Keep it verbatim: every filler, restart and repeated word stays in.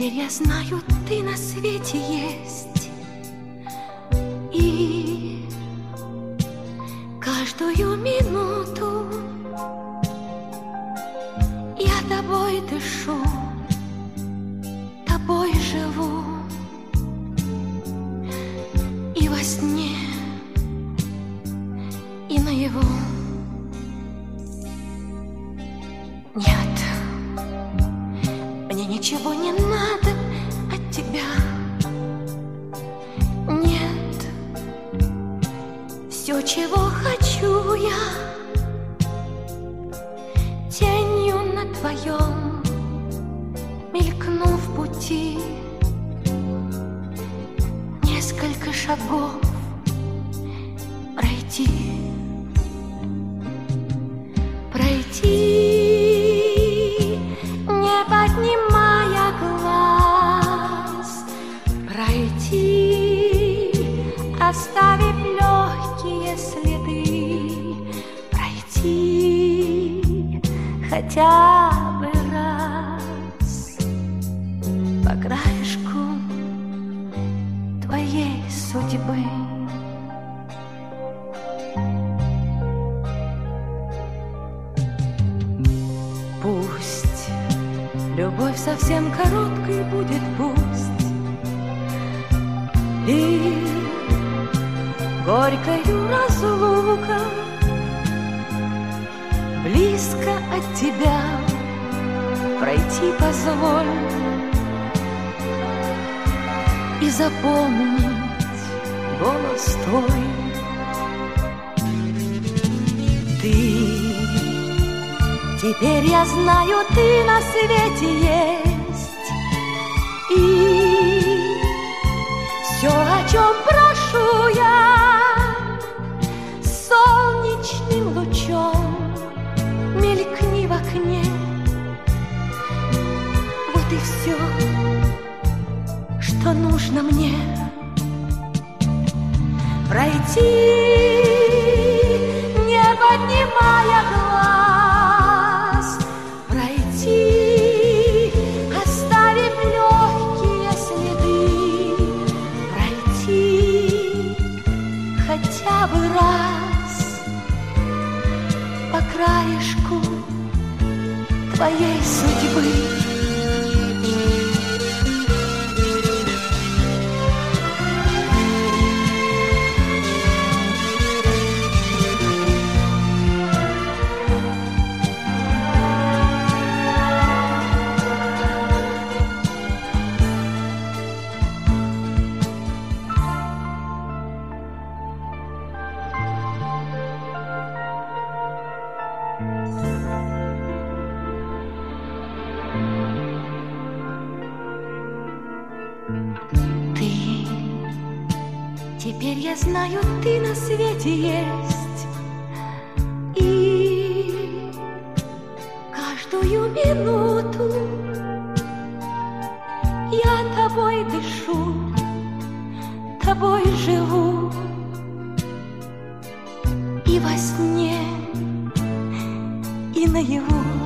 Теперь я знаю, ты на свете есть, и каждую минуту я тобой дышу, тобой живу, и во сне, и наяву. Нет, мне ничего не надо от тебя. Нет, все, чего хочу я, тенью на твоем мелькну в пути. Несколько шагов пройти, пройти, не поднимая глаз, пройти, оставив легкие следы, пройти хотя бы раз по краешку твоей судьбы. Пусть любовь совсем короткой будет, пусть, и горькою разлука, близко от тебя пройти позволь и запомнить голос твой. Ты, теперь я знаю, ты на свете есть, и все, о чем прошу я, солнечным лучом мелькни в окне. Вот и все, что нужно мне. Пройти, не поднимая глаз, пройти, оставив легкие следы, пройти хотя бы раз по краешку твоей судьбы. Теперь я знаю, ты на свете есть, и каждую минуту я тобой дышу, тобой живу, и во сне, и наяву.